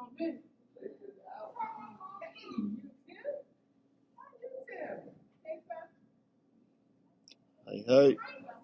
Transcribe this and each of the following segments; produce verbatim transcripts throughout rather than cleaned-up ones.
Hey, hey.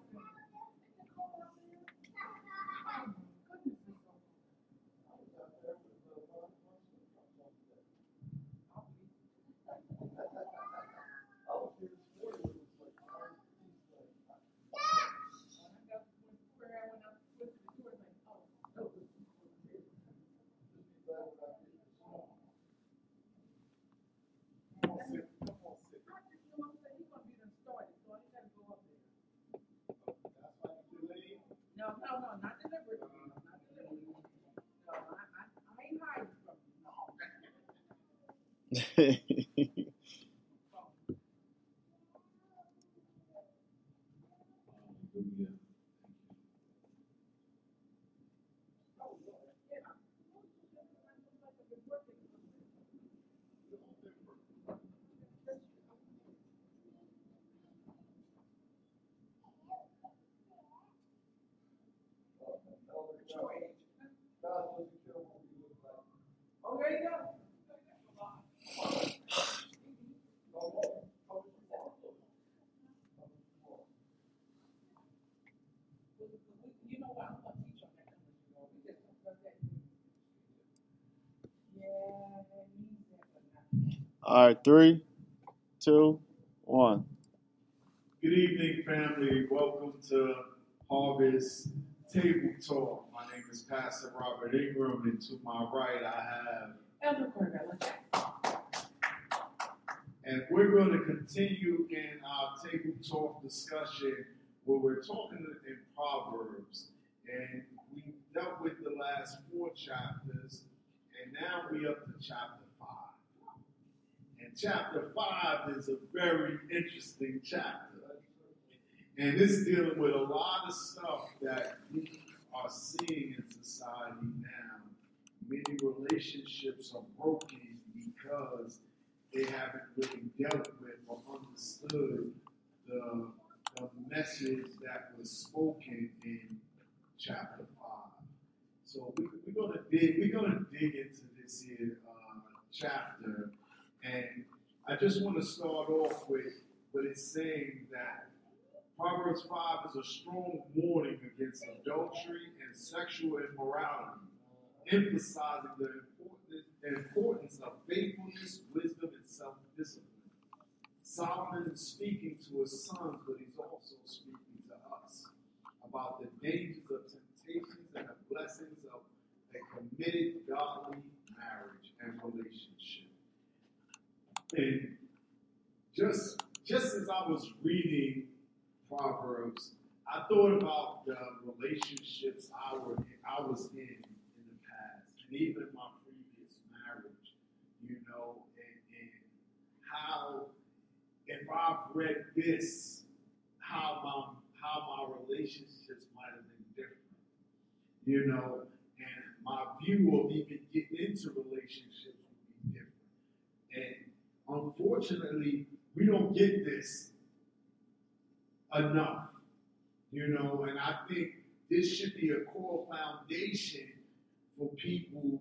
All right, three, two, one. Good evening, family. Welcome to Harvest Table Talk. My name is Pastor Robert Ingram, and to my right, I have Elder Cornell. And we're going to continue in our table talk discussion where we're talking in Proverbs. And we dealt with the last four chapters, and now we're up to chapter five. And chapter five is a very interesting chapter. And it's dealing with a lot of stuff that we are seeing in society now. Many relationships are broken because they haven't really dealt with or understood the, the message that was spoken in chapter five. So we, we're gonna dig. We're gonna dig into this here uh, chapter, and I just want to start off with what it's saying that Proverbs five is a strong warning against adultery and sexual immorality, emphasizing the importance, the importance of faithfulness, wisdom, and self-discipline. Solomon is speaking to his sons, but he's also speaking to us about the dangers of temptations and the blessings of a committed, godly marriage and relationship. And just, just as I was reading Proverbs, I thought about the relationships I, were, I was in in the past, and even my previous marriage, you know, and, and how, if I've read this, how my, how my relationships might have been different, you know, and my view of even getting into relationships would be different. And unfortunately, we don't get this enough, you know, and I think this should be a core foundation for people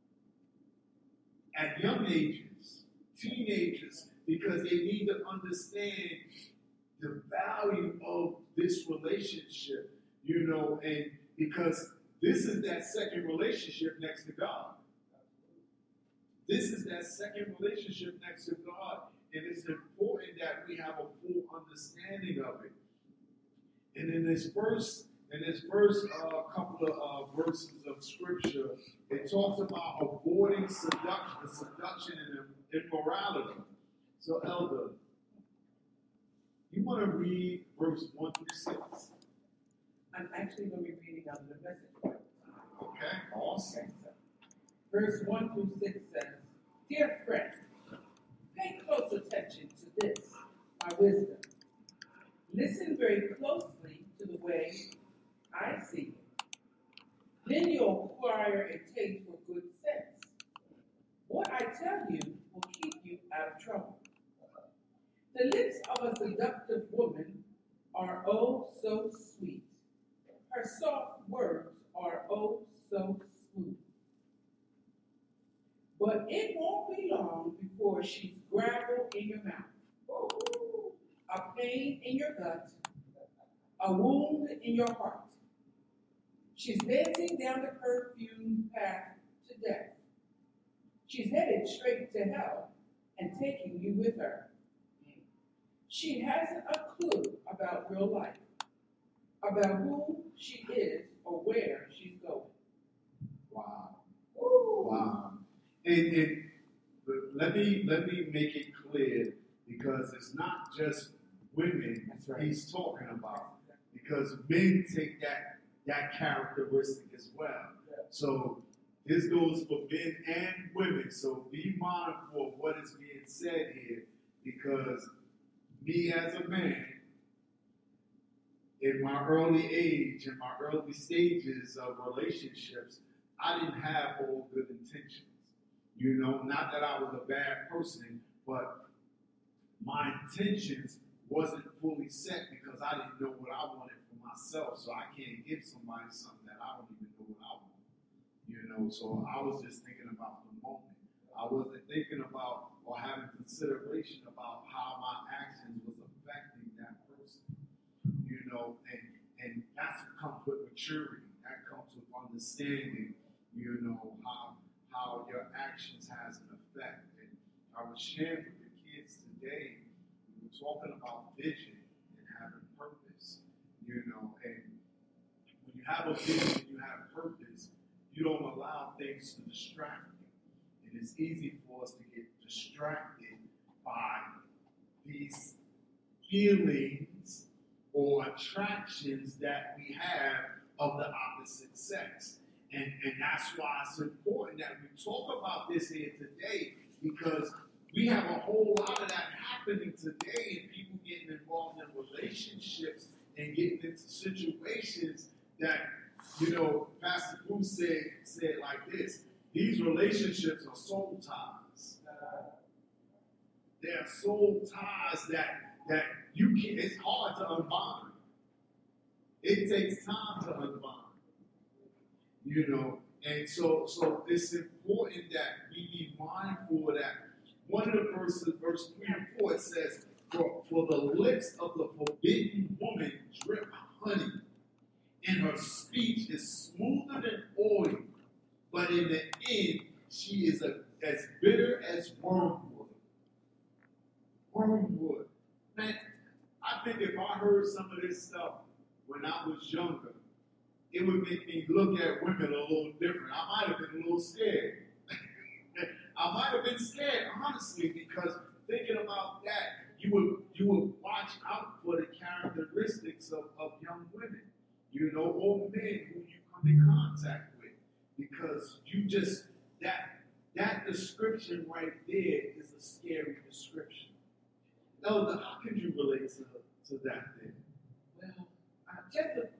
at young ages, teenagers, because they need to understand the value of this relationship, you know, and because this is that second relationship next to God. This is that second relationship next to God. And it's important that we have a full understanding of it. And in this first, in this first uh, couple of uh, verses of scripture, it talks about avoiding seduction, seduction and immorality. So, Elder, you want to read verse one through six? I'm actually going to be reading out of the Message. Okay, awesome. Verse one through six says, "Dear friend, pay close attention to this, my wisdom. Listen very closely to the way I see it. Then you'll acquire a taste for good sense. What I tell you will keep you out of trouble. The lips of a seductive woman are oh so sweet. Her soft words are oh so smooth. for she's gravel in your mouth, a pain in your gut, a wound in your heart. She's dancing down the perfumed path to death. She's headed straight to hell and taking you with her. She hasn't a clue about real life, about who she is or where she's going. Wow. Wow. And, and let me let me make it clear, because it's not just women right. he's talking about, because men take that that characteristic as well. So this goes for men and women. So be mindful of what is being said here, because me as a man, in my early age, in my early stages of relationships, I didn't have all good intentions. You know, not that I was a bad person, but my intentions wasn't fully set because I didn't know what I wanted for myself. So I can't give somebody something that I don't even know what I want. You know, so I was just thinking about the moment. I wasn't thinking about or having consideration about how my actions was affecting that person. You know, and and that's what comes with maturity. That comes with understanding, you know, how how your actions has an effect. And I was sharing with the kids today, we were talking about vision and having purpose, you know, and when you have a vision and you have purpose, you don't allow things to distract you. And it's easy for us to get distracted by these feelings or attractions that we have of the opposite sex. And, and that's why it's important that we talk about this here today, because we have a whole lot of that happening today, and people getting involved in relationships and getting into situations that, you know, Pastor Bruce said, said like this: these relationships are soul ties. They are soul ties that that you can. It's hard to unbind. It takes time to unbind. You know, and so so it's important that we be mindful of that. One of the verses, verse three and four, it says, For, for the lips of the forbidden woman drip honey, and her speech is smoother than oil, but in the end she is a, as bitter as wormwood. Wormwood. Man, I think if I heard some of this stuff when I was younger, it would make me look at women a little different. I might have been a little scared. I might have been scared, honestly, because thinking about that, you would you would watch out for the characteristics of, of young women, you know, or men who you come in contact with, because you just that that description right there is a scary description. Elder, how can you relate to to that then? Well, uh, just a,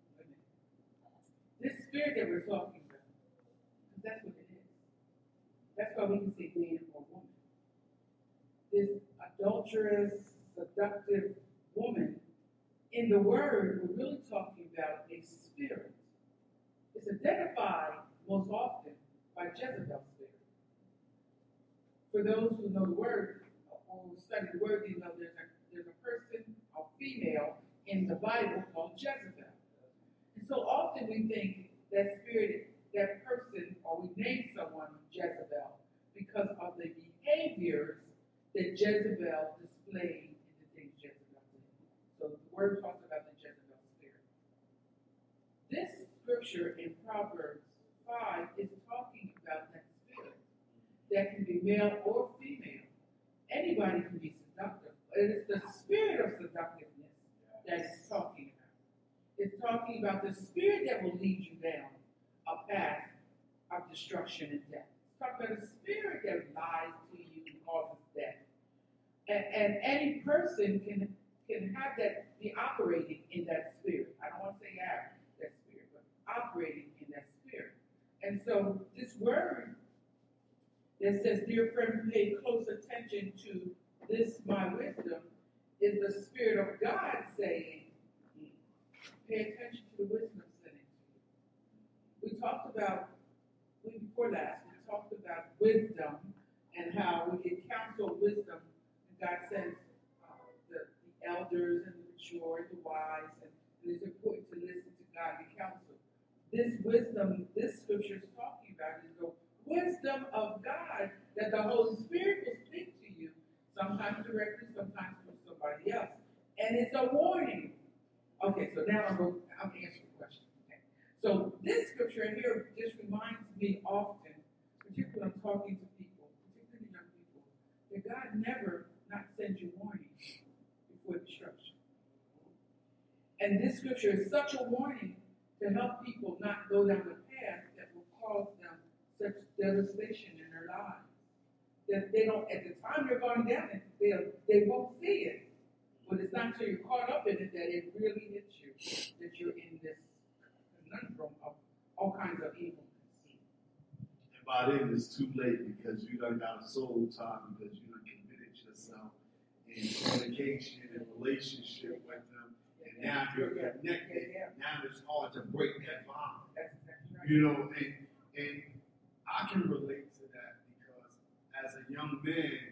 this spirit that we're talking about, because that's what it is. That's why we can say man or woman. This adulterous, seductive woman, in the word, we're really talking about a spirit. It's identified most often by Jezebel's spirit. For those who know the word, or who study the word, you know there's a, there's a person, a female, in the Bible called Jezebel. And so often we think that spirit, that person, or we name someone Jezebel because of the behaviors that Jezebel displayed in the things Jezebel did. So the word talks about the Jezebel spirit. This scripture in Proverbs five is talking about that spirit that can be male or female. Anybody can be seductive. It is the spirit of seductiveness that it's talking about. It's talking about the spirit that will lead you down a path of destruction and death. It's talking about a spirit that lies to you and causes death. And, and any person can can have that, be operating in that spirit. I don't want to say have that spirit, but operating in that spirit. And so this word that says, dear friend, pay close attention to this, my wisdom, is the Spirit of God saying, pay attention to the wisdom I'm sending to you. We talked about, we before last, we talked about wisdom and and how we get counsel, wisdom, and God sends uh, the, the elders and the mature and the wise, and, and it's important to listen to godly counsel. This wisdom, this scripture is talking about is the wisdom of God that the Holy Spirit will speak to you, sometimes directly, sometimes through somebody else. And it's a warning. Okay, so now I'm, going, I'm answering the question. Okay. So this scripture here just reminds me often, particularly when I'm talking to people, particularly young people, that God never not sends you warning before destruction. And this scripture is such a warning to help people not go down the path that will cause them such devastation in their lives. That they don't, at the time they're going down it, they they won't see it. But it's not until you're caught up in it that it really hits you, that you're in this conundrum of all kinds of evilness. And by then it's too late because you done got a soul tie, because you done committed yourself in communication and relationship with them. And now you're connected. Now it's hard to break that bond. That's exactly right. You know, and and I can relate to that because as a young man,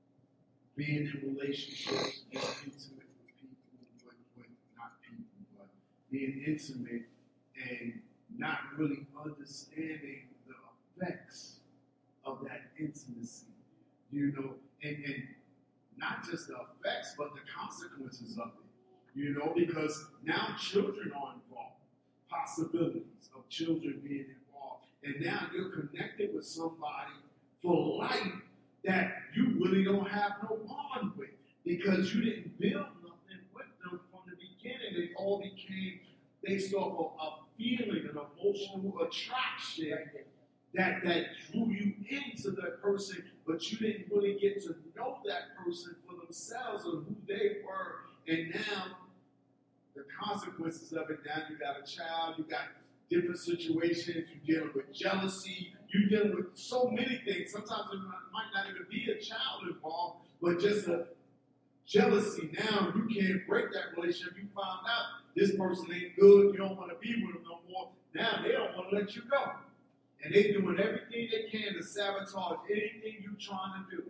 being in relationships, being intimate with people, with, with not people, but being intimate and not really understanding the effects of that intimacy, you know, and, and not just the effects, but the consequences of it, you know, because now children are involved, possibilities of children being involved, and now you're connected with somebody for life that you really don't have no bond with because you didn't build nothing with them from the beginning. It all became based off of a feeling, an emotional attraction that, that drew you into that person, but you didn't really get to know that person for themselves or who they were. And now the consequences of it, now you got a child, you got different situations, you're dealing with jealousy, you're dealing with so many things. Sometimes it might not even be a child involved, but just a jealousy. Now you can't break that relationship. You found out this person ain't good, you don't want to be with them no more. Now they don't want to let you go. And they're doing everything they can to sabotage anything you're trying to do.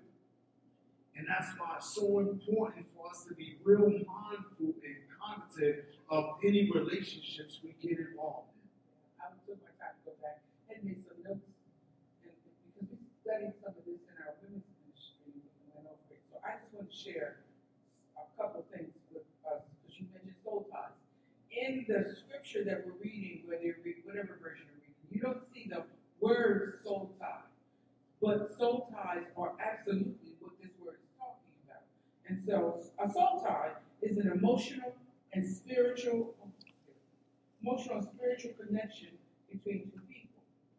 And that's why it's so important for us to be real mindful and cognizant of any relationships we get involved in. I took my time to go back and make some notes, and because we studied some of this in our women's ministry and went over it. So I just want to share a couple of things with us, because you mentioned soul ties. In the scripture that we're reading, whether you read whatever version you're reading, you don't see the word soul tie, but soul ties are absolutely what this word is talking about. And so a soul tie is an emotional and spiritual emotional and spiritual connection between two people.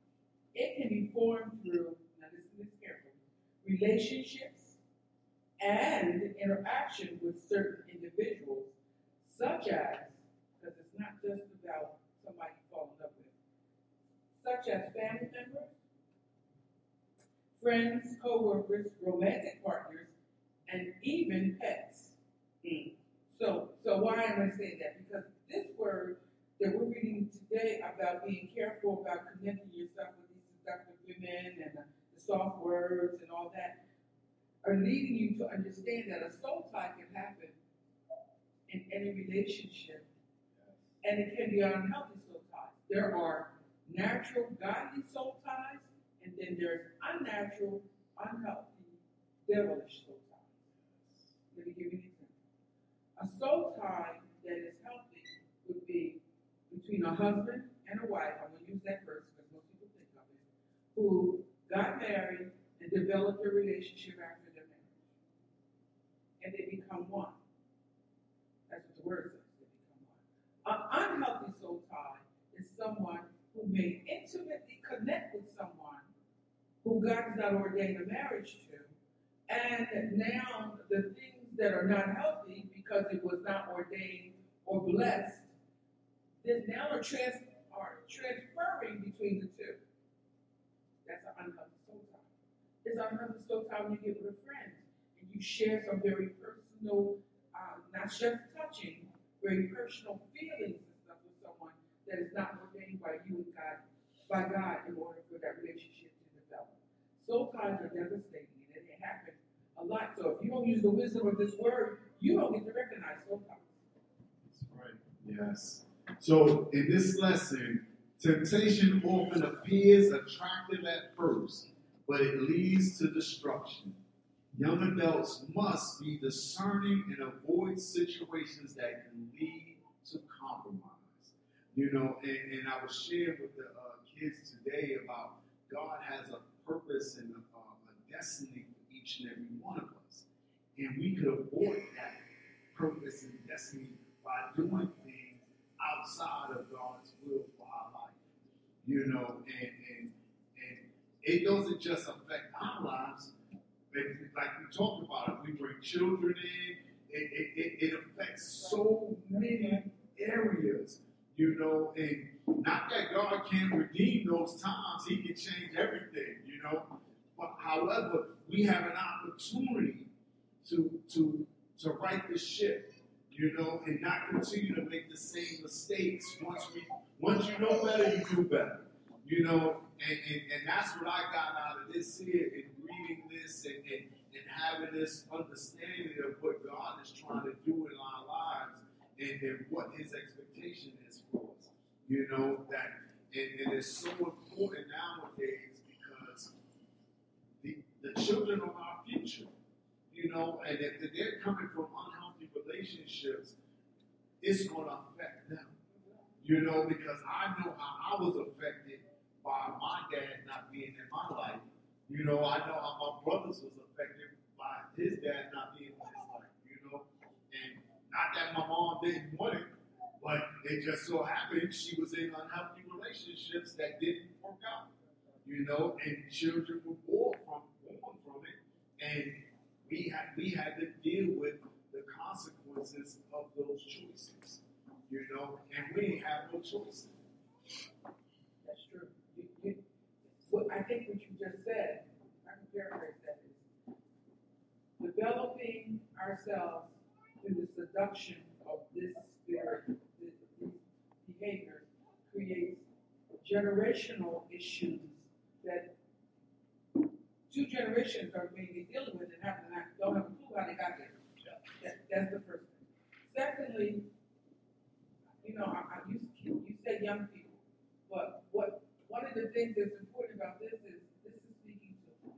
It can be formed through, now listen to this carefully, relationships and interaction with certain individuals, such as, because it's not just about somebody you fall in love with, such as family members, friends, co-workers, romantic partners, and even pets. Mm. So, so why am I saying that? Because this word that we're reading today about being careful about connecting yourself with these seductive women and the, the soft words and all that are leading you to understand that a soul tie can happen in any relationship, and it can be unhealthy soul ties. There are natural, godly soul ties, and then there's unnatural, unhealthy, devilish soul ties. Let me give you an example. A soul tie that is healthy would be between a husband and a wife. I'm going to use that first because most people think of it, who got married and developed a relationship after their marriage. And they become one. That's what the word says, they become one. An unhealthy soul tie is someone who may intimately connect with someone who God has not ordained a marriage to, and now the things that are not healthy because it was not ordained or blessed, that now are, trans- are transferring between the two. That's an unhealthy soul tie. It's an unhealthy soul tie when you get with a friend and you share some very personal, uh, not just touching, very personal feelings and stuff with someone that is not ordained by you and God, by God, in order for that relationship to develop. Soul ties are devastating, and it a lot. So if you don't use the wisdom of this word, you don't get to recognize those powers. That's right. Yes. So in this lesson, temptation often appears attractive at first, but it leads to destruction. Young adults must be discerning and avoid situations that can lead to compromise. You know, and, and I was sharing with the uh, kids today about God has a purpose and a, uh, a destiny for each and every one of us. And we could avoid that purpose and destiny by doing things outside of God's will for our life. You know, and, and, and it doesn't just affect our lives. Like we talked about, if we bring children in, it, it, it, it affects so many areas, you know, and not that God can't redeem those times, He can change everything, you know. But however, we have an opportunity to to to right the ship, you know, and not continue to make the same mistakes. Once we once you know better, you do better. You know, and, and, and that's what I got out of this here in reading this and, and, and having this understanding of what God is trying to do in our lives and, and what His expectation is for us. You know, that and, and it's so important nowadays because the, the children are our future. You know, and if they're coming from unhealthy relationships, it's going to affect them. You know, because I know how I was affected by my dad not being in my life. You know, I know how my brothers was affected by his dad not being in his life, you know. And not that my mom didn't want it, but it just so happened she was in unhealthy relationships that didn't work out. You know, and children were born from born from it. And we had we had to deal with the consequences of those choices. You know, and we didn't have no choices. That's true. You, you, what I think what you just said, I can paraphrase that, is developing ourselves through the seduction of this spirit, this, these behaviors, creates generational issues that two generations are maybe dealing with and have to not, don't have a clue how they got there. That, that's the first thing. Secondly, you know, I, I, you, you said young people, but what one of the things that's important about this is this is speaking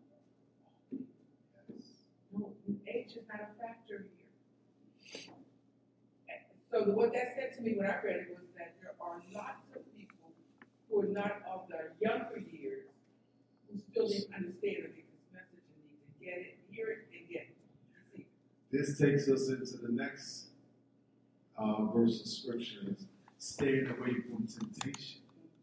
to no, age is not a factor here. So the, what that said to me when I read it was that there are lots of people who are not of the younger years who still didn't understand or get this message and need to get it, hear it, and get it. See? This takes us into the next uh, verse of scripture, is staying away from temptation.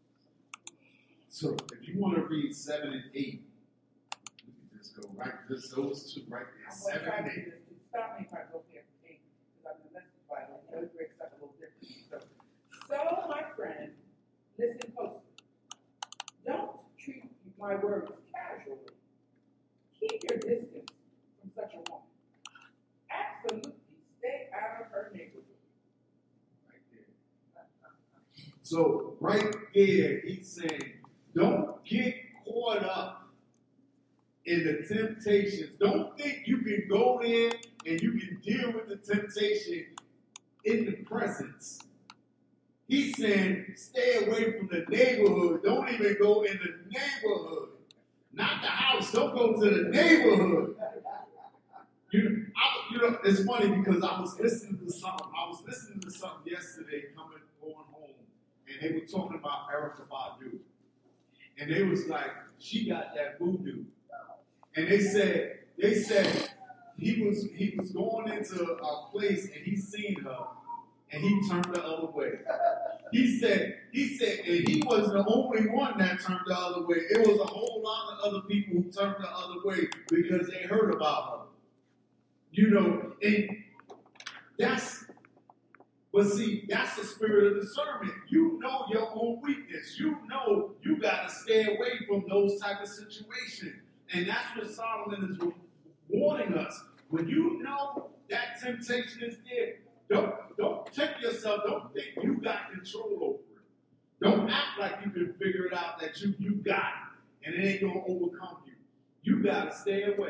So if you want to read seven and eight, we can just go right, just those two right there, I'm seven going and to try eight. to do this. Stop me if I go there for eight, because I'm the message Bible, and it breaks up a little different. So, so, my friend, listen closely. Don't treat my words casually. Keep your distance from such a woman. Absolutely stay out of her neighborhood. Right there. So right there, he's saying, don't get caught up in the temptations. Don't think you can go in and you can deal with the temptation in the presence. He's saying, stay away from the neighborhood. Don't even go in the neighborhood. Not the house. Don't go to the neighborhood. You, I, you know, it's funny because I was listening to something. I was listening to something yesterday coming going home, and they were talking about Erykah Badu, and they was like, she got that voodoo, and they said, they said he was he was going into a place and he seen her, and he turned the other way. He said, he said, and he wasn't the only one that turned the other way. It was a whole lot of other people who turned the other way because they heard about her. You know, and that's, but see, that's the spirit of discernment. You know your own weakness. You know you got to stay away from those type of situations. And that's what Solomon is warning us. When you know that temptation is there, don't, don't tempt yourself. Don't think you got control over it. Don't act like you can figure it out, that you, you got it, and it ain't going to overcome you. You got to stay away.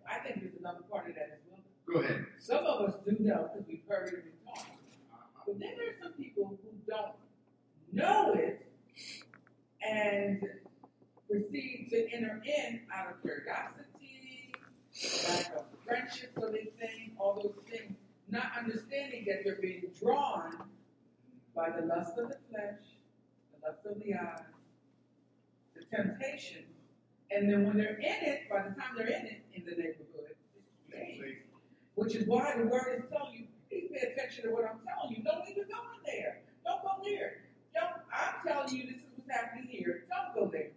I think there's another part of that as well. Go ahead. Some of us do know because we've heard it and taught. But then there's some people who don't know it and proceed to enter in out of curiosity, lack of friendship, so they think, all those things, not understanding that they're being drawn by the lust of the flesh, the lust of the eyes, the temptation, and then when they're in it, by the time they're in it, in the neighborhood, it's late. Which is why the word is telling you, please pay attention to what I'm telling you. Don't even go in there. Don't go there. Don't, I'm telling you this is what's happening here. Don't go there.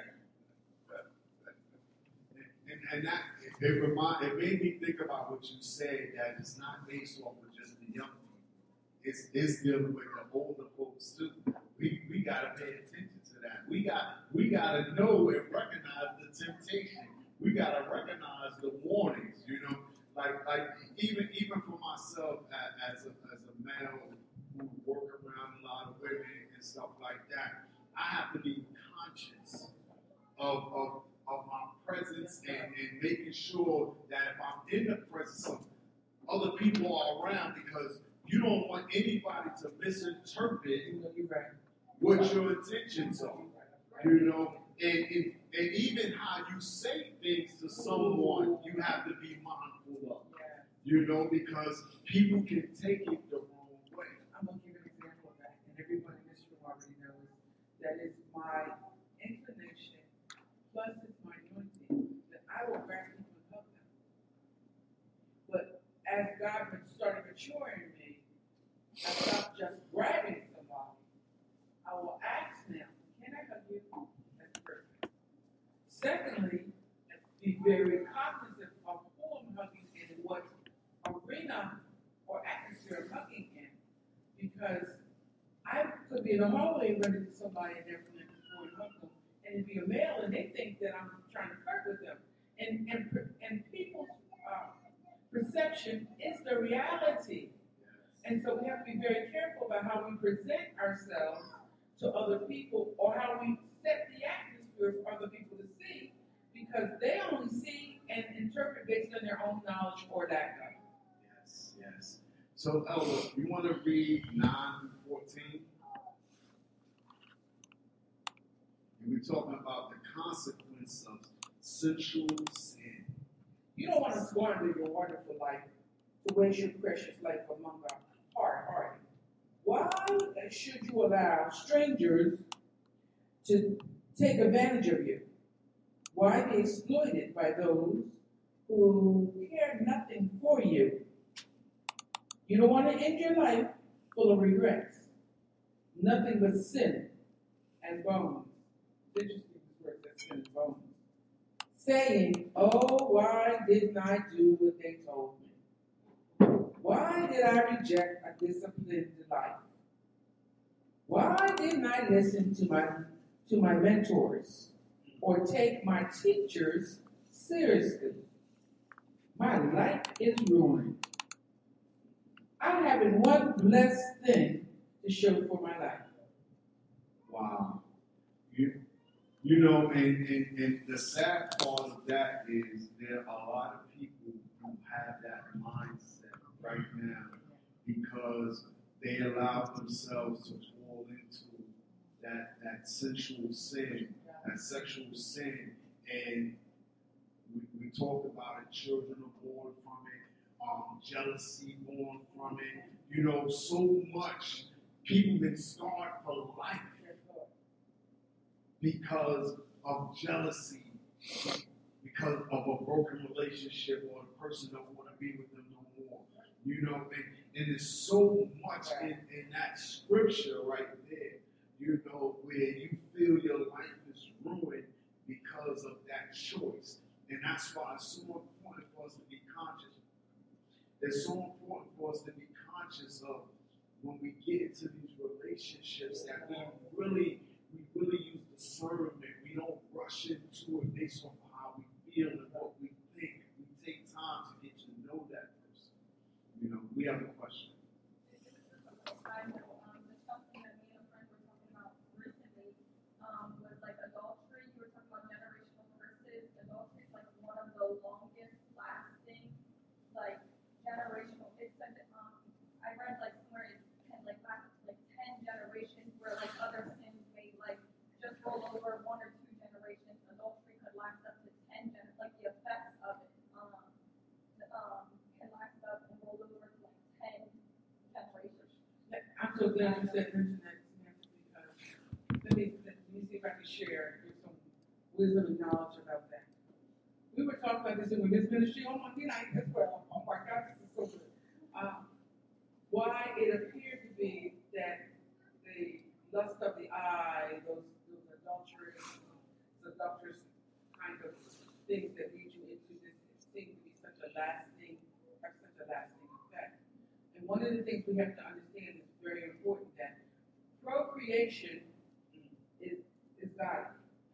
And, and that, it, remind, it made me think about what you said, that it's not based off of just the young people. It's, it's dealing with the older folks too. We, we got to pay attention to that. We got we got to know and recognize the temptation. We got to recognize the warnings, you know. Like, like even even for myself as, as a as a male who work around a lot of women and stuff like that, I have to be conscious of of, of my presence and, and making sure that if I'm in the presence of other people are around, because you don't want anybody to misinterpret what your intentions are. You know, and, and, and even how you say things to someone, you have to be mindful of. You know, because people can take it the wrong way. I'm going to give an example of that, and everyone in this room already knows that it's my inclination, plus it's my anointing, that I will grab people and hug them. But as God started maturing me, I stopped just grabbing somebody. I will ask them, can I hug you? That's perfect. Secondly, be very cognizant of who I'm hugging and what arena or atmosphere I'm hugging in, because I could be in the hallway running to somebody and never let before and hug them, and it'd be a male, and they think that I'm trying to flirt with them. And and and people's uh, perception is the reality, and so we have to be very careful about how we present ourselves to other people, or how we set the atmosphere for other people to see, because they only see and interpret based on their own knowledge or lack of. Yes, yes. So, Elder, you want to read nine through fourteen? And we're talking about the consequence of sensual sin. You don't want to squander your wonderful life to waste your precious life among our heart, are you? Why should you allow strangers to take advantage of you? Why be exploited by those who care nothing for you? You don't want to end your life full of regrets, nothing but sin and bones. It's interesting this word says sin and bones. Saying, oh, why didn't I do what they told me? Why did I reject a disciplined life? Why didn't I listen to my to my mentors or take my teachers seriously? My life is ruined. I haven't one blessed thing to show for my life. Wow. You, you know, and, and, and the sad part of that is there are a lot of people who have that mindset right now because they allow themselves to fall into that, that sensual sin, that sexual sin, and we, we talk about it, children are born from it, um, jealousy born from it, you know, so much people been scarred for life because of jealousy, because of a broken relationship, or the person don't want to be with them no more. You know, and, and there's so much in, in that scripture right there, you know, where you feel your life is ruined because of that choice. And that's why it's so important for us to be conscious. It's so important for us to be conscious of when we get into these relationships that we really, we really use discernment. We don't rush into it based on how we feel and what we think. We take time to get to know that person. You know, we have a question. I know um, there's something that me and a friend were talking about recently um, was like adultery. You were talking about generational curses. Adultery is like one of the longest lasting so glad you said mention that, Samantha, because let me, let me see if I can share with some wisdom and knowledge about that. We were talking about this in women's ministry on Monday night as well. Oh my God, this is so good. Um, why it appeared to be that the lust of the eye, those, those adulterous, seductress kind of things that lead you into this seem to be such a lasting, have such a lasting effect. And one of the things we have to understand is very important that procreation is, is godly.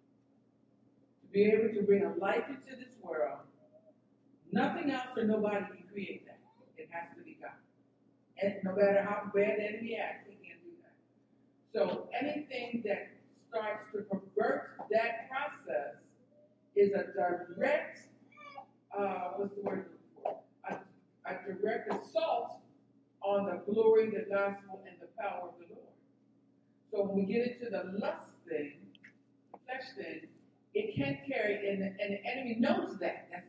To be able to bring a life into this world, nothing else or nobody can create that. It has to be God. And no matter how bad the enemy acts, he can't do that. So anything that starts to pervert that process is a direct, uh, what's the word for? A, a direct assault on the glory, the gospel, and the power of the Lord. So when we get into the lust thing, the flesh thing, it can carry, and the, and the enemy knows that. That's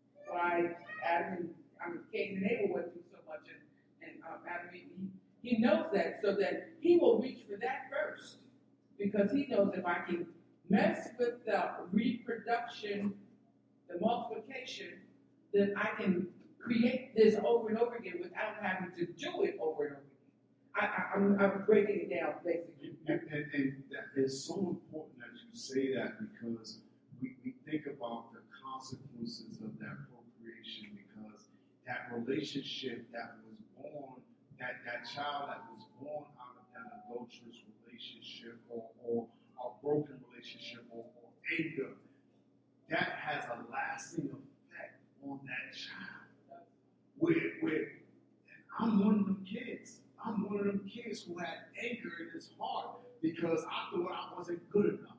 why Adam and I mean, Cain and Abel went through so much, and, and um, Adam, he, he knows that, so that he will reach for that first, because he knows if I can mess with the reproduction, the multiplication, then I can create this over and over again without having to do it over and over again. I, I, I'm, I'm breaking it down, basically. And, and, and that is so important that you say that, because we, we think about the consequences of that procreation, because that relationship that was born, that, that child that was born out of that adulterous relationship or, or a broken relationship or, or anger, that has a lasting effect on that child. Where, where, and I'm one of them kids. I'm one of them kids who had anger in his heart because I thought I wasn't good enough.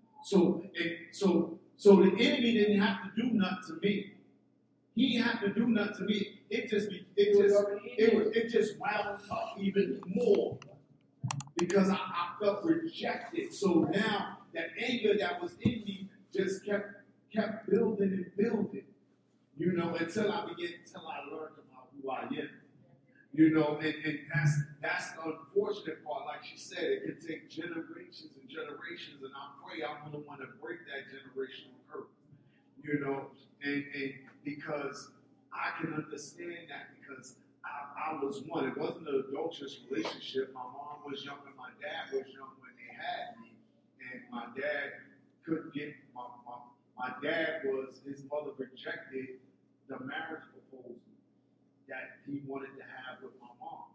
So, and so, so the enemy didn't have to do nothing to me. He didn't have to do nothing to me. It just, be, it just, it was, it just wound up even more because I, I felt rejected. So now that anger that was in me just kept, kept building and building. You know, until I began, until I learned about who I am. You know, and, and that's that's the unfortunate part. Like she said, it can take generations and generations, and I pray I'm the one to break that generational curse. You know, and, and because I can understand that because I, I was one. It wasn't an adulterous relationship. My mom was young and my dad was young when they had me, and my dad couldn't get my my, my dad was his mother rejected the marriage proposal that he wanted to have with my mom.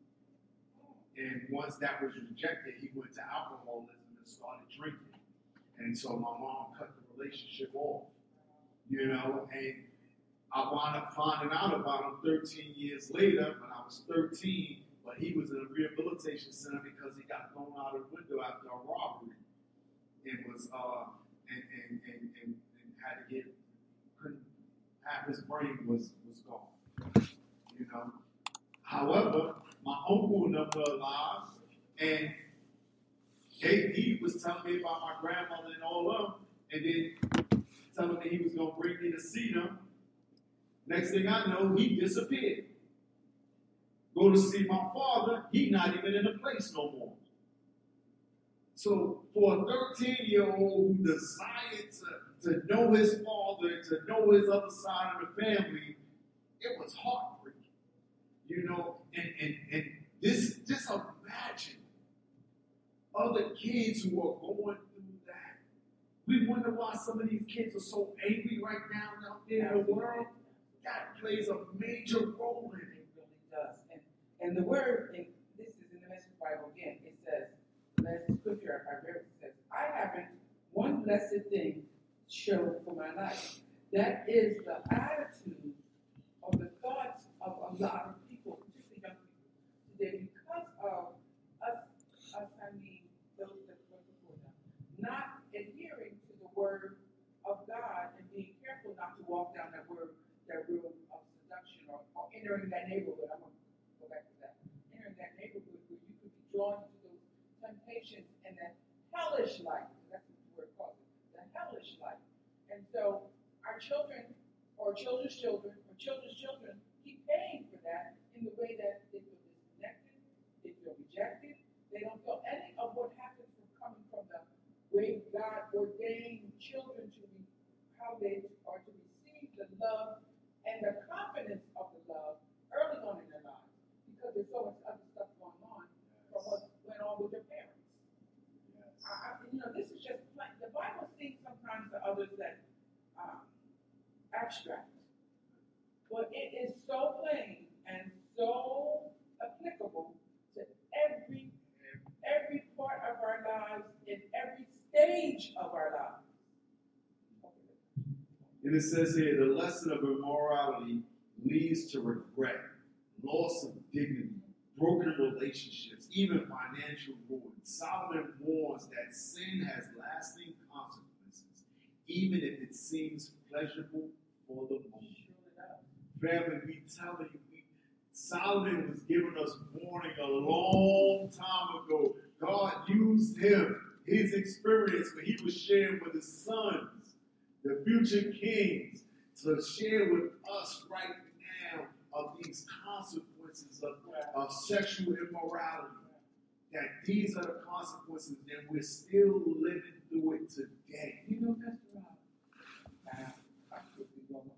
And once that was rejected, he went to alcoholism and started drinking. And so my mom cut the relationship off, you know, and I wound up finding out about him thirteen years later when I was thirteen, but he was in a rehabilitation center because he got thrown out of the window after a robbery. And was, uh, and, and, and, and, and had to get, couldn't, half his brain was, was gone. You know. However, my uncle and them were alive, and they, he was telling me about my grandmother and all of them, and then telling me he was going to bring me to see them. Next thing I know, he disappeared. Go to see my father, he's not even in the place no more. So for a thirteen-year-old who desired to, to know his father, to know his other side of the family, it was heartbreaking. You know, and, and, and this, just imagine other kids who are going through that. We wonder why some of these kids are so angry right now out there in the world. That plays a major role in it. It really does. And, and the word, and this is in the Message Bible again, it says, the scripture I read, it says, I haven't one blessed thing show for my life. That is the attitude or the thoughts of a lot of people, particularly young people today, because of us, us I mean, those that were before them, not adhering to the word of God and being careful not to walk down that word, that road of seduction or, or entering that neighborhood. I'm going to go back to that. Entering that neighborhood where you could be drawn into those temptations and that hellish life. That's what the word calls it, the hellish life. And so our children, or children's children, or children's children keep paying for that in the way that they feel disconnected, they feel rejected. rejected. They don't feel any of what happens from coming from the way God ordained children to be, how they are to receive the love and the confidence of the love early on in their lives. Because there's so much other stuff going on from what went on with their parents. I, I, you know, this is just plain. The Bible seems sometimes to others that um, abstract, but it is so plain and so applicable to every every part of our lives in every stage of our lives. And it says here, the lesson of immorality leads to regret, loss of dignity, broken relationships, even financial ruin. Solomon warns that sin has lasting consequences, even if it seems pleasurable for the moment. Family, we telling you, we, Solomon was giving us warning a long time ago. God used him, his experience when he was sharing with his sons, the future kings, to share with us right now of these consequences of, of sexual immorality. That these are the consequences, and we're still living through it today. You know, Pastor Rob, uh, I quickly go on.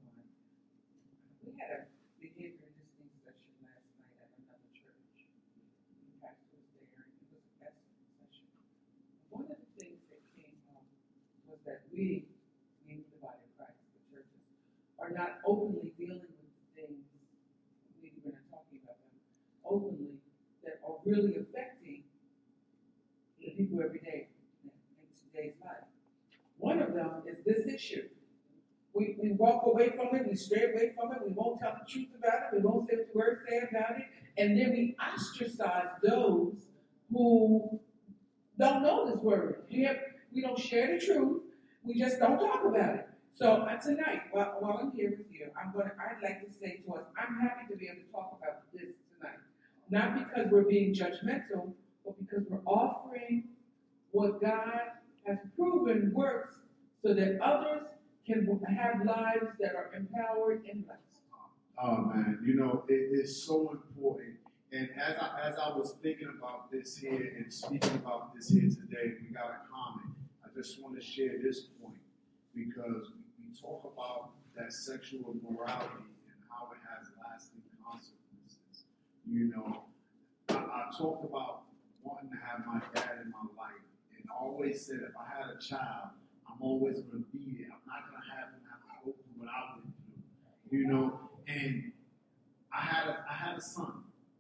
We had a behavior listening session last night at another church. The pastor was there, and it was an excellent session. One of the things that came up was that we, we the body of Christ, the churches, are not openly dealing with the things, we were not talking about them, openly, that are really affecting the people every day in today's life. One of them is this issue. We, we walk away from it, we stray away from it, we won't tell the truth about it, we won't say what the word say about it, and then we ostracize those who don't know this word. We, have, we don't share the truth, we just don't talk about it. So uh, tonight, while, while I'm here with you, I'm gonna I'd like to say to us, I'm happy to be able to talk about this tonight. Not because we're being judgmental, but because we're offering what God has proven works so that others can have lives that are empowered and blessed. Oh man, you know, it is so important. And as I as I was thinking about this here and speaking about this here today, we got a comment. I just want to share this point because we, we talk about that sexual immorality and how it has lasting consequences. You know, I, I talked about wanting to have my dad in my life, and I always said if I had a child, I'm always going to be there. I'm not going to have him have to go through what I went through, you know. And I had a I had a son,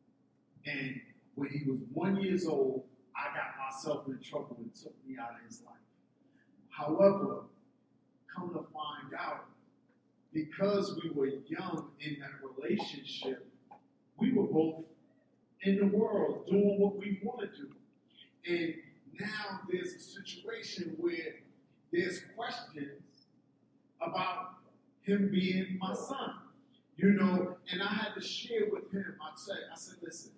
and when he was one years old, I got myself in trouble and took me out of his life. However, come to find out, because we were young in that relationship, we were both in the world doing what we want to do. And now there's a situation where there's questions about him being my son. You know, and I had to share with him. I said, I said, listen,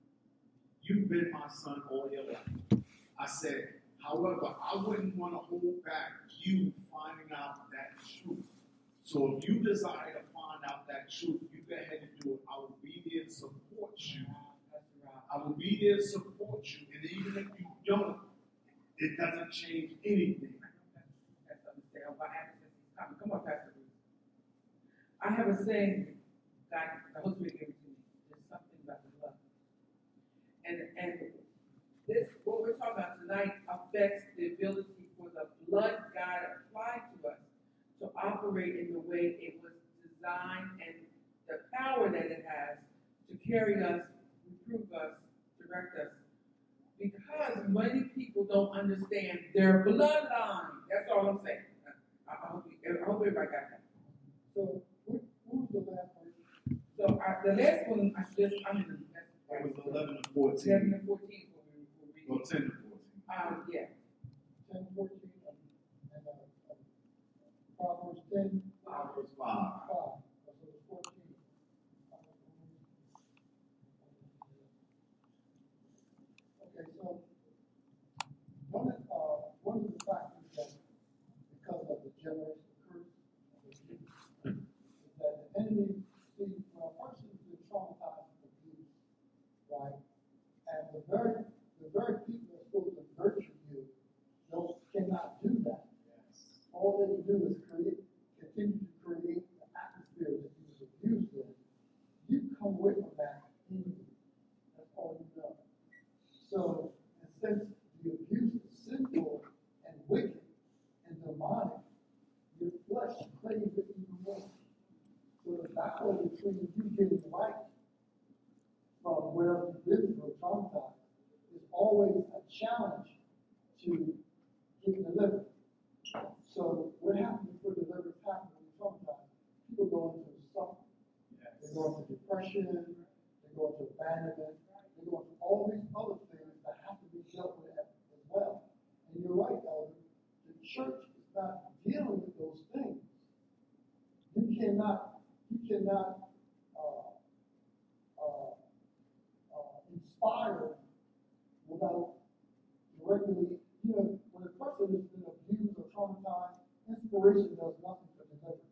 you've been my son all your life. I said, however, I wouldn't want to hold back you finding out that truth. So if you desire to find out that truth, you go ahead and do it. I will be there to support you. I will be there to support you. And even if you don't, it doesn't change anything. Come on, Pastor Bruce. I have a saying, God, the Holy Spirit gave it to me. There's something about the blood. And and this, what we're talking about tonight, affects the ability for the blood God applied to us to operate in the way it was designed and the power that it has to carry us, reprove us, direct us. Because many people don't understand their bloodline. That's all I'm saying. I, I, hope, I hope everybody got that. So, what, what was the last one? So I, the last one, I just, I mean, It was eleven to fourteen. seven and fourteen. We'll Well, ten to fourteen. Um, yeah. ten, fourteen, and, and uh, uh, Proverbs ten, Proverbs five. five. So it's fourteen. Okay, so one of, uh, one of the factors that, because of the generational curse of the Jews, is that the enemy, see, when a person's been traumatized with abuse, right, and the very, the very people that are supposed to nurture you don't, cannot do that. All they can do is create, continue to create the atmosphere that you was abused in. You come away from that in you. That's all you know. So, and since the abuse is sinful and wicked and demonic, your flesh craves it even more. So the battle between you getting right from wherever you've been through traumatized is always a challenge to getting delivered. So what happens before deliverance happens when you're traumatized? People go into suffering. Yes. They go into depression. They go into abandonment. They go into all these other things that have to be dealt with as well. And you're right, Elder. The church is not dealing with those things. You cannot, you cannot uh, uh, uh, inspire without directly. You know, when a person has been abused or traumatized, inspiration does nothing for deliverance.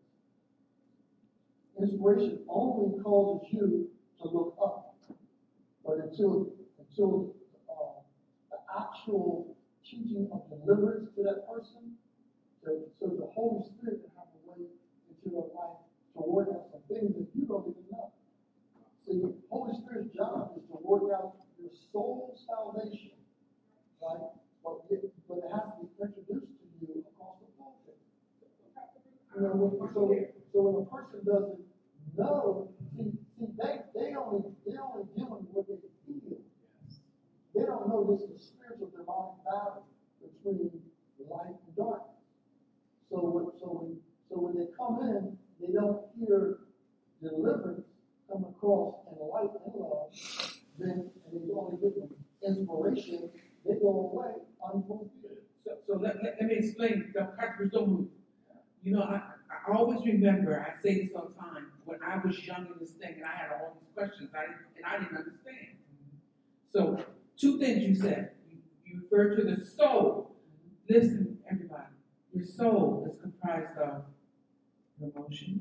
Inspiration only causes you to look up. But until until uh, the actual teaching of deliverance to that person, to, so the Holy Spirit can have a way into their life to work out some things that you don't even know. So the Holy Spirit's job is to work out your soul's salvation, right? But it, but it has to be introduced to you across the pulpit. You know, when, so, so when a person doesn't know, see, see they, they only they only dealing with what they feel. They don't know this is a spiritual demonic battle between light and darkness. So when, so when so when they come in, they don't hear deliverance come across in light and love, then and they only get inspiration. They go away unfulfilled. So, so let, let, let me explain. The customers don't move. You know, I, I always remember, I say this all the time, when I was young in this thing and I had all these questions I didn't, and I didn't understand. So, two things you said. You, you refer to the soul. Listen, everybody. Your soul is comprised of your emotions,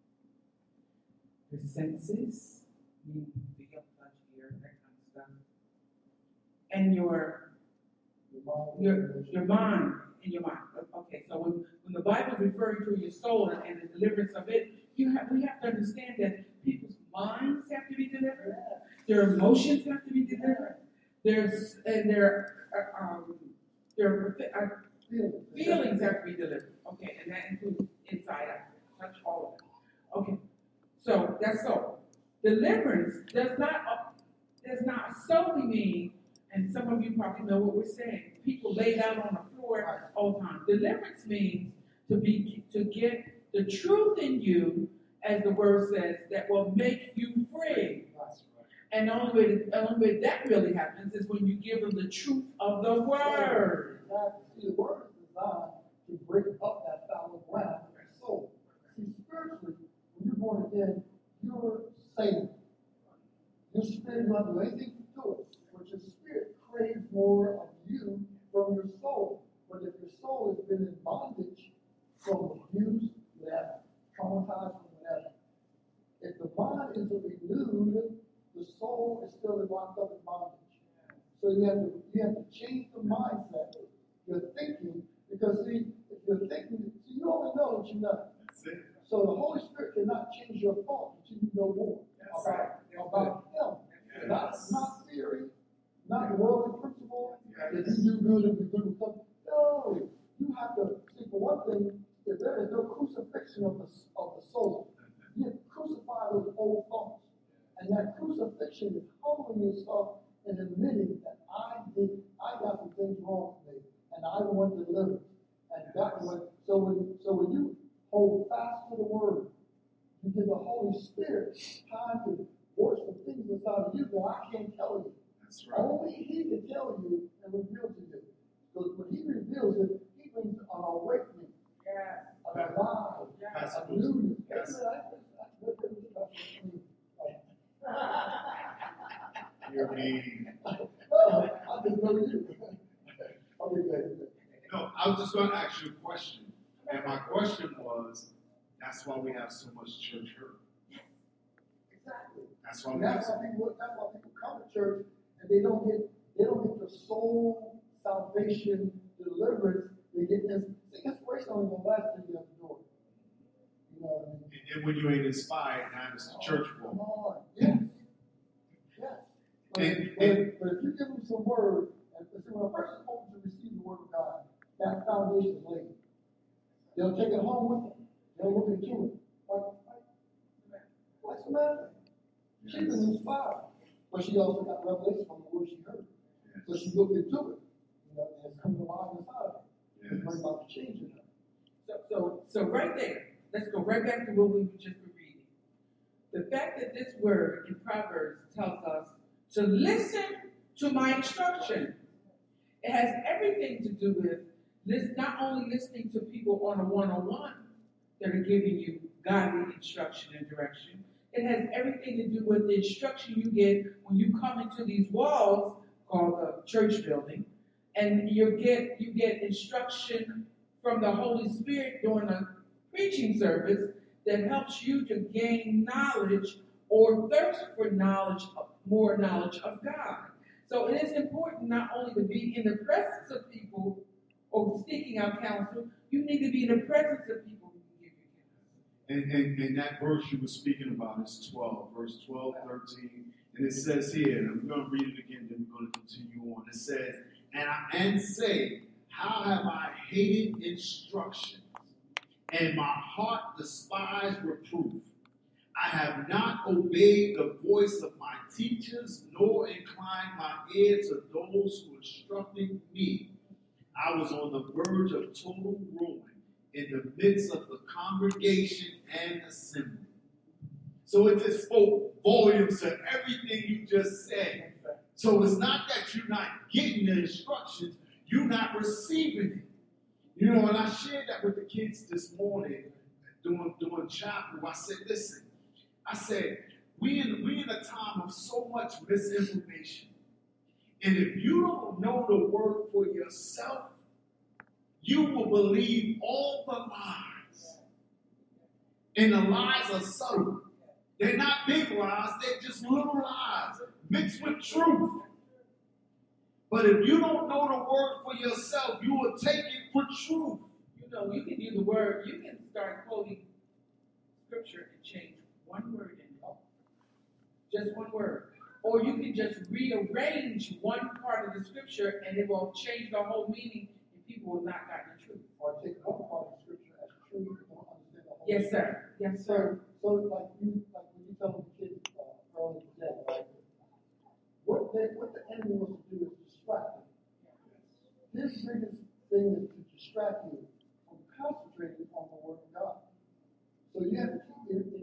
your senses, meaning feel, touch, hear, that kind of stuff, and your Your, your mind and your mind. Okay, so when, when the Bible is referring to your soul and, and the deliverance of it, you have we have to understand that people's minds have to be delivered, their emotions have to be delivered, there's and their uh, um, their uh, feelings have to be delivered. Okay, and that includes inside out, touch all of it. Okay, so that's soul. Deliverance does not uh, does not solely mean. And some of you probably know what we're saying. People lay down on the floor all the time. Deliverance means to be to get the truth in you, as the word says, that will make you free. And the only way, the only way that really happens is when you give them the truth of the word. See, the word is designed to break up that fallow ground of your soul. See, spiritually, when you're born again, you're saved. Your spirit will not do anything to it. Your spirit craves more of you from your soul. But if your soul has been in bondage from abuse, whatever, traumatized from whatever, if the mind isn't renewed, the soul is still locked up in bondage. So you have to you have to change the mindset, your thinking, because see, if you're thinking, see, you only know what you know. That's it. So the Holy Spirit cannot change your thoughts until you know more That's about, right. about Him. Yes. Not, not theory. Not the worldly principle Yes. that you do good and be good with something. No, you have to see. For one thing, if there is no crucifixion of the of the soul, you have to crucify those old thoughts, and that crucifixion is humbling yourself and admitting that I did, I got some things wrong with me, and I want deliverance. And that when so when so when you hold fast to the word, you give the Holy Spirit time to work some things inside of you that I can't tell you. That's right. Only He can tell you and reveal to you. Because when He reveals it, He brings an awakening, Yes. an alive, Yes. a newness. Yes. You're You're mean. Oh, I just know you. Okay, good. No, I was just going to ask you a question. And my question was, that's why we have so much church hurt. Exactly. That's why And we have that's so why people. That's why people come to church and they don't get salvation, deliverance, they get this. See, inspiration only gonna last till you have the door. You know what I mean? And then when you ain't inspired, now it's the church Come fault. on, yes, yes. But, And- but, but if you give them some word, and see, when a person opens to receive the word of God, that foundation is laid. They'll take it home with them. They'll look into it. Like, like, like Samantha. She's been inspired, but she also got revelation from the word she heard. So she looked into it, you know, and it's coming alive inside of her. Yes. It's bringing about the change in her. So, so, so right there, let's go right back to what we were just reading. The fact that this word in Proverbs tells us to listen to my instruction. It has everything to do with this, not only listening to people on a one-on-one that are giving you godly instruction and direction. It has everything to do with the instruction you get when you come into these walls called the church building, and you get you get instruction from the Holy Spirit during a preaching service that helps you to gain knowledge or thirst for knowledge, more knowledge of God. So it is important not only to be in the presence of people or seeking out counsel, you need to be in the presence of people who can give you counsel. And, and, and that verse you were speaking about is twelve, verse twelve, thirteen. And it says here, and I'm going to read it again, then we're going to continue on. It says, and, I, and say, how have I hated instruction, and my heart despised reproof. I have not obeyed the voice of my teachers, nor inclined my ear to those who instructed me. I was on the verge of total ruin in the midst of the congregation and assembly. So it just spoke volumes to everything you just said. So it's not that you're not getting the instructions, you're not receiving it. You know, and I shared that with the kids this morning doing, doing chapel. I said, listen, I said, we in, we in a time of so much misinformation. And if you don't know the word for yourself, you will believe all the lies. And the lies are subtle. They're not big lies, they're just little lies mixed with truth. But if you don't know the word for yourself, you will take it for truth. You know, you can do the word, you can start quoting scripture and change one word in it. Just one word. Or you can just rearrange one part of the scripture and it will change the whole meaning and people will not got the truth. Or take one part of the scripture as true and don't understand the whole. Yes, sir. Yes, sir. So, so like you, like when you tell the kids uh, early today, right? What they, what the enemy wants to do is distract them. His biggest thing is to distract you from concentrating on the word of God. So you have to keep your,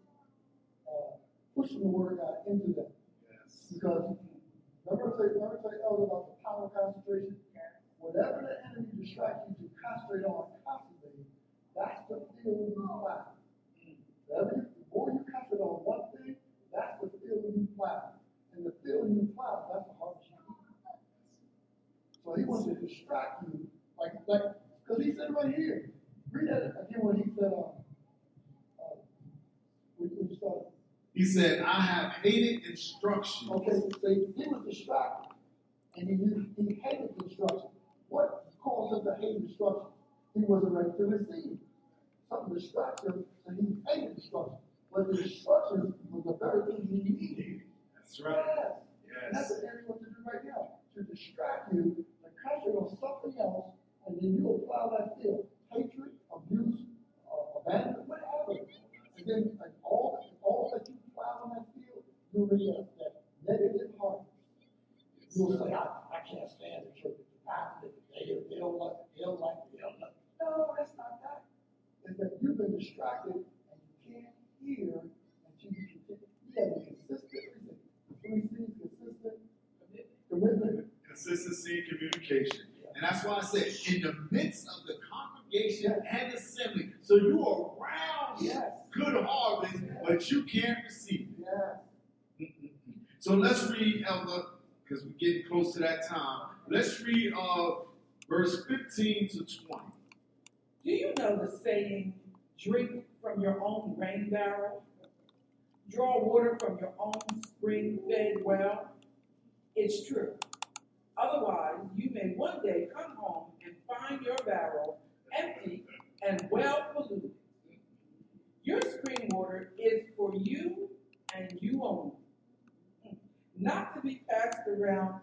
uh, pushing the word of God into them. Yes. Because remember, I say, remember, I say, Elder, about the power of concentration. Whatever the enemy distracts you to concentrate on constantly, that's the field you plow. Whatever, the more you concentrate on one thing, that's the field you plow. And the field you plow, that's the harvest you eat. So he wants to distract you, like, like, because he said right here. Read that again when he said, um, uh, when you started. He said, I have hated instruction. Okay, so he, he was distracted, and he, he hated instruction. What caused him to hate instruction? He wasn't ready to receive. Something distracted him, and he hated instruction. But the instruction was the very thing he needed. That's right. Yes. And that's Yes. what everyone wants to do right now. To distract you, to concentrate on something else, and then you apply that field. Hatred, abuse, uh, abandonment, whatever. And then like, all, all that you plow on that field, you'll get that negative heart. You'll say, I, I can't stand the church. They, they don't like it, they don't like it, they don't like it. No, that's not that. It's that you've been distracted and you can't hear until you continue. You have a consistent, three C's, consistent commitment. Consistency and communication. And that's why I said, in the midst of the congregation and assembly, so you are around Yes. good harvest, but you can't receive it. Yes. Mm-mm-mm. So let's read, Elder, because we're getting close to that time. Let's read uh, verse fifteen to twenty. Do you know the saying, drink from your own rain barrel? Draw water from your own spring-fed well? It's true. Otherwise, you may one day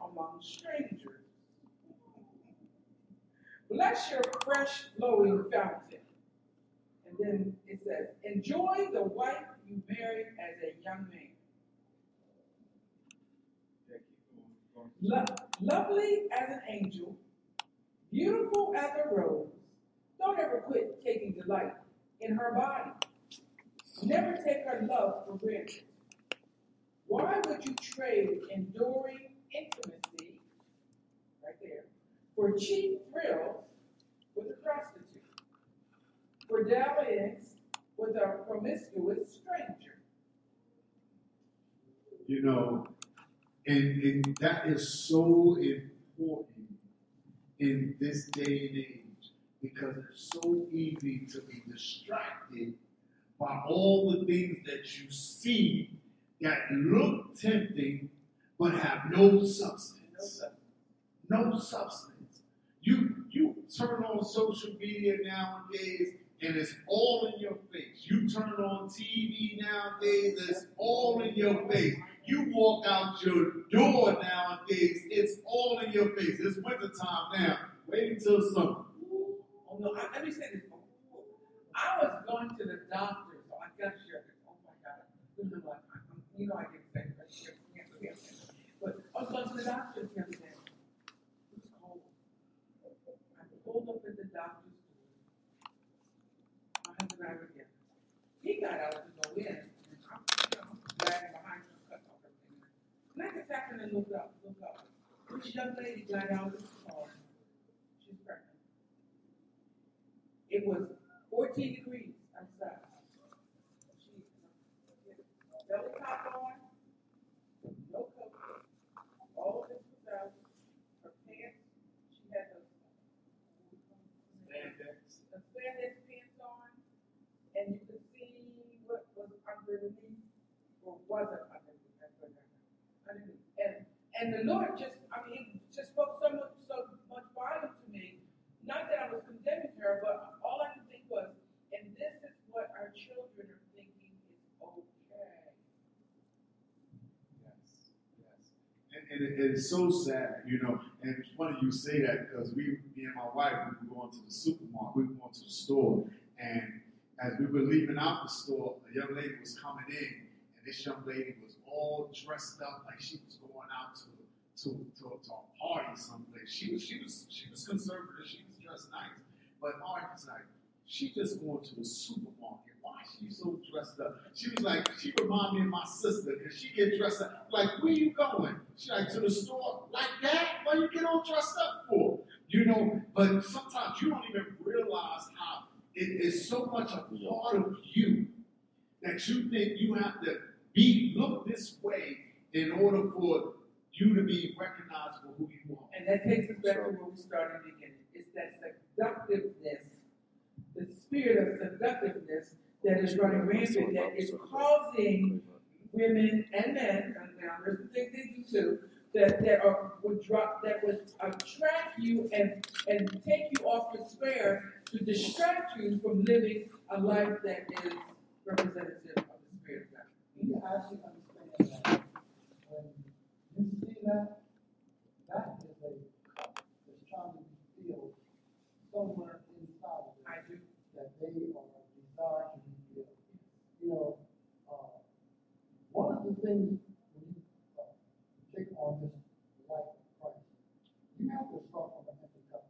among strangers. Bless your fresh flowing fountain. And then it says, enjoy the wife you married as a young man. Lo- lovely as an angel, beautiful as a rose. Don't ever quit taking delight in her body. Never take her love for granted. Why would you trade enduring intimacy, right there, for cheap thrills with a prostitute? For dalliance with a promiscuous stranger? You know, and, and that is so important in this day and age because it's so easy to be distracted by all the things that you see that look tempting but have no substance. No substance. You you turn on social media nowadays and it's all in your face. You turn on T V nowadays, it's all in your face. You walk out your door nowadays, it's all in your face. It's wintertime now. Wait until summer. Oh no, I, let me say this. I was going to the doctor, so I got to share this. Oh my God. You know, I, I, you know I get sick. But I was going to the doctor the other day. It was cold. I pulled up at the doctor's door. My husband and I were together. He got out to go in, and I'm, you know, dragging behind him, cut off everything. And I just happened to look up, look up. This young lady got out of the car. She's pregnant. It was fourteen degrees outside. She belly top on, no coat. All of this was out. Her pants, she had those the spandex pants on, and you could see what was underneath, or wasn't underneath. That's what happened. Underneath. And and the Lord just, I mean, it just spoke so much, so much volume to me. Not that I was condemning her, but all I could think was, and this is what our children are thinking is okay. Yes, yes. And, and it, it's so sad, you know, and it's funny you say that because we, me and my wife, we were going to the supermarket, we were going to the store, and as we were leaving out the store, a young lady was coming in, and this young lady was all dressed up like she was going out to to, to, to a party someplace. She was she was she was conservative, she was dressed nice. But my wife was like, she just going to the supermarket. Why is she so dressed up? She was like, she reminded me of my sister because she get dressed up. Like, where you going? She like, to the store like that? Why you get all dressed up for? You know, but sometimes you don't even realize how it is so much a part of you that you think you have to be look this way in order for you to be recognized for who you are. And that takes us back to where we started in the beginning. It's that seductiveness, the spirit of seductiveness that is running rampant, that is causing women and men, and now there's some things they do too, that, that are would drop that would attract you and, and take you off your square to distract you from living a life that is representative of the Spirit of God. You actually understand that when you see that, that is a cup that's trying to be filled somewhere inside of it. I do. That they are desired to be filled. You know, uh, one of the things when you uh, take on this life of Christ, you have to start from an empty cup.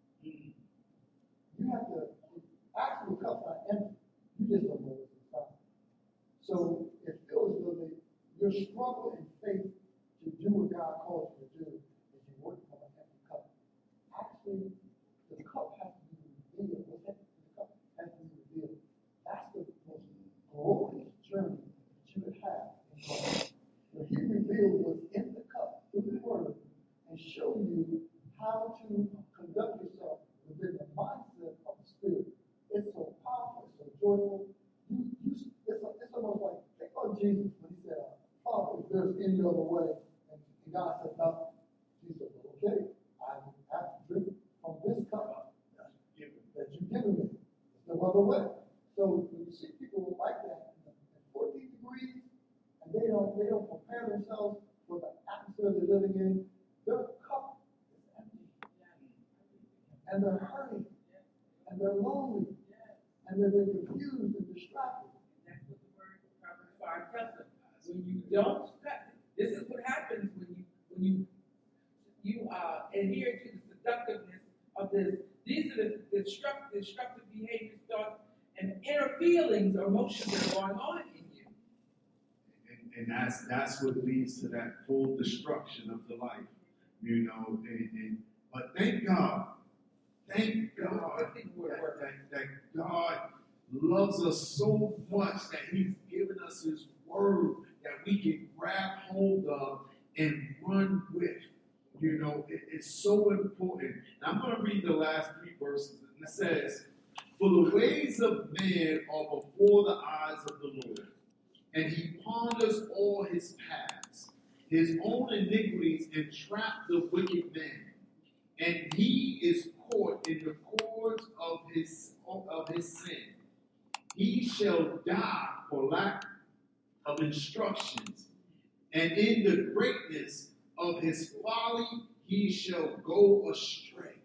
You have to, actually, the cup's not empty. You just don't know what's inside. So it feels as though your struggle in faith to do what God calls you to do is you work from an empty cup. Actually, the cup has to be revealed. What's empty? The cup has to be revealed. That's the most glorious journey that you would have in God. Where He revealed what's in the cup through the Word and show you how to conduct yourself within the mindset of the Spirit. It's so powerful, it's so joyful. You, you, it's, a, it's almost like, think about Jesus when He said, uh, Father, if there's any other way, and, and God said, no. Jesus said, okay, I have to drink from this cup that you've given me. There's no other way. So when you see people like that in fourteen degrees, and they don't they don't prepare themselves for the atmosphere they're living in, they're they're hurting, and they're lonely, and they've been confused and distracted. That's what the word of Proverbs five tells us. When you don't, this is what happens when you when you you uh, adhere to the seductiveness of this. These are the destructive, destructive behaviors, thoughts, and inner feelings or emotions that are going on in you. And, and that's that's what leads to that full destruction of the life, you know. And, and, but thank God, thank God that, that, that God loves us so much that He's given us His Word that we can grab hold of and run with. You know, it, it's so important. And I'm going to read the last three verses. And it says, "For the ways of man are before the eyes of the Lord, and He ponders all His paths. His own iniquities entrap the wicked man, and he is caught in the cords of his of his sin. He shall die for lack of instructions, and in the greatness of his folly he shall go astray."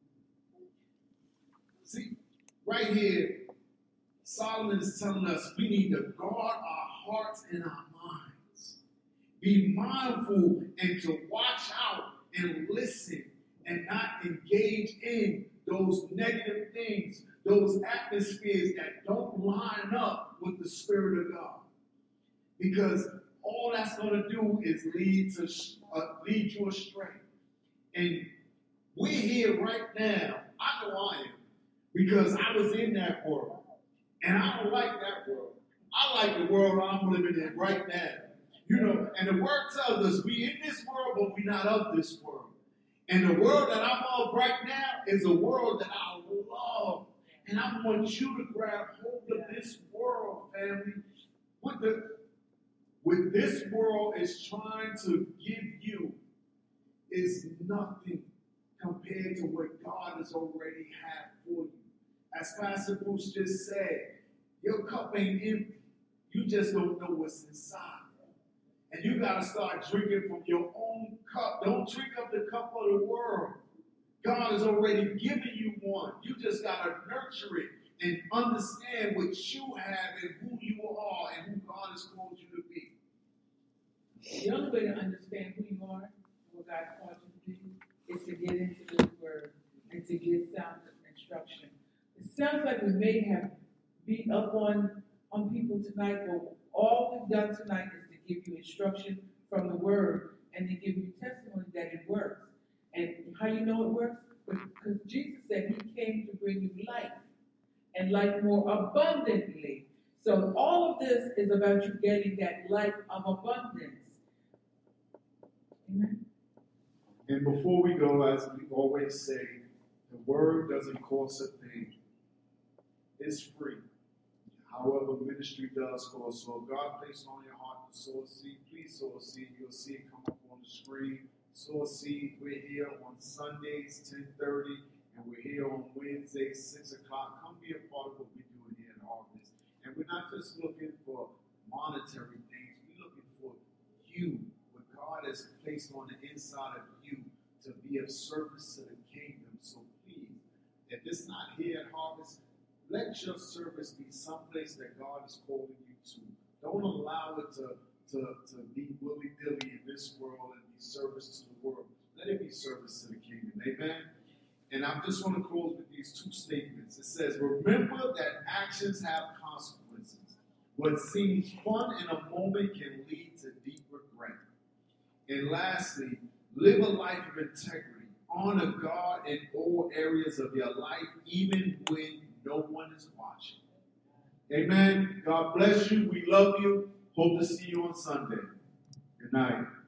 See, right here, Solomon is telling us we need to guard our hearts and our minds. Be mindful and to watch out and listen and not engage in those negative things, those atmospheres that don't line up with the Spirit of God. Because all that's going to do is lead to uh, lead you astray. And we're here right now. I know I am, because I was in that world, and I don't like that world. I like the world I'm living in right now. You know, and the Word tells us we in this world, but we're not of this world. And the world that I'm of right now is a world that I love, and I want you to grab hold of this world, family. With the What this world is trying to give you is nothing compared to what God has already had for you. As Pastor Bruce just said, your cup ain't empty. You just don't know what's inside. And you got to start drinking from your own cup. Don't drink up the cup of the world. God has already given you one. You just got to nurture it and understand what you have and who you are and who God has called you to be. The only way to understand who you are and what God called you to be is to get into this word and to get sound instruction. It sounds like we may have beat up on, on people tonight, but all we've done tonight is to give you instruction from the word and to give you testimony that it works. And how you know it works? Because Jesus said He came to bring you life and life more abundantly. So all of this is about you getting that life of abundance. Amen. And before we go, as we always say, the word doesn't cost a thing. It's free. However, ministry does cost. So if God placed on your heart to sow a seed, please sow a seed. You'll see it come up on the screen. Sow a seed. We're here on Sundays, ten thirty, and we're here on Wednesdays, six o'clock. Come be a part of what we're doing here in Harvest. And we're not just looking for monetary things. We're looking for you, what God has placed on the inside of you to be of service to the kingdom. So please, if it's not here at Harvest, let your service be someplace that God is calling you to. Don't allow it to, to, to be willy-nilly in this world and be service to the world. Let it be service to the kingdom. Amen? And I just want to close with these two statements. It says, remember that actions have consequences. What seems fun in a moment can lead to deep regret. And lastly, live a life of integrity. Honor God in all areas of your life, even when no one is watching. Amen. God bless you. We love you. Hope to see you on Sunday. Good night.